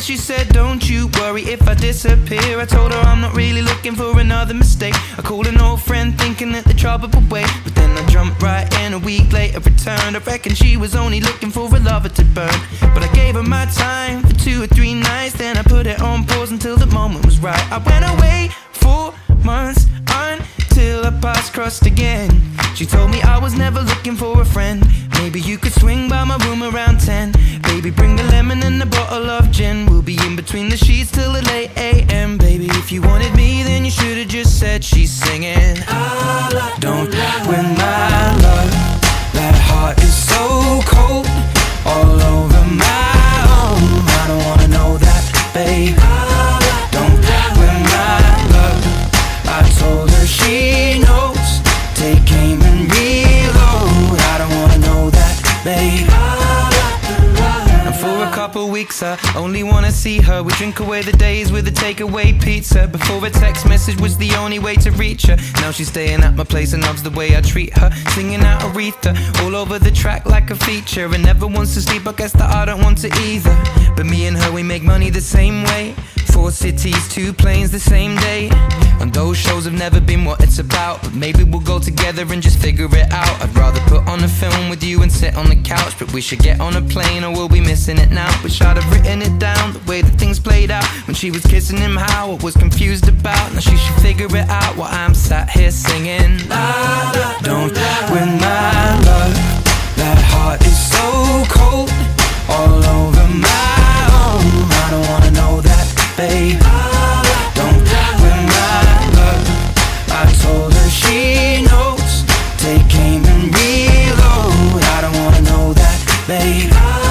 she said, don't you worry if I disappear. I told her I'm not really looking for another mistake. I called an old friend thinking that the trouble would wait, but then I jumped right in. A week later returned. I reckon she was only looking for a lover to burn, but I gave her my time for 2 or 3 nights. Then I put it on pause until the moment was right. I went away 4 months until our paths crossed again. She told me I was never looking for a friend. Maybe you could swing by my room around 10. Baby, bring the lemon and a bottle of gin. We'll be in between the sheets till the late AM. Baby, if you wanted me, then you should've just said she's singing. Don't win my love. That heart is so cold, all over my own. I don't wanna know that, babe. Don't win my love. I told her she knows. Take aim and reload. I don't wanna know that, babe. And for a couple weeks I only wanna see her. We drink away the days with a takeaway pizza. Before a text message was the only way to reach her. Now she's staying at my place and loves the way I treat her. Singing out Aretha all over the track like a feature. And never wants to sleep, I guess that I don't want to either. But me and her, we make money the same way. 4 cities, 2 planes the same day. And those shows have never been what it's about, but maybe we'll go together and just figure it out. I'd rather put on a film with you and sit on the couch, but we should get on a plane or we'll be missing it now. Wish I'd have written it down, the way that things played out when she was kissing him, how I was confused about. Now she should figure it out while I'm sat here singing. Don't win my love. That heart is so cold, all over my own. I don't wanna know that, babe. Don't win my love. I told her she knows. Take aim and reload. I don't wanna know that, babe.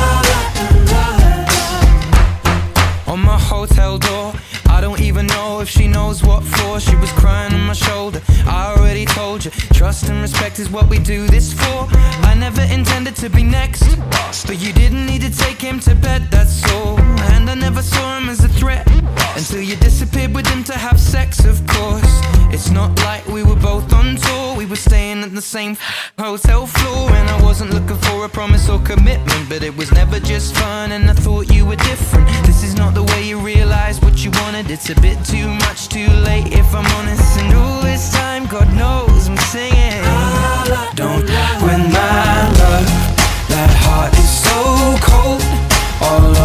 On my hotel door, I don't even know if she knows what for. She was crying on my shoulder. I already told you, trust and respect is what we do this for. I never intended to be next, but you didn't need to take him to bed, that's all. And I never saw him as a threat until you disappeared with him to have sex, of course. It's not like we were both on tour. We were staying at the same hotel floor. And I wasn't looking for a promise or commitment, but it was never just fun, and I thought you were different. This is not the way you realize what you wanted. It's a bit too much too late if I'm honest. And all this time, God knows I'm singing. Don't win my love. That heart is so cold, all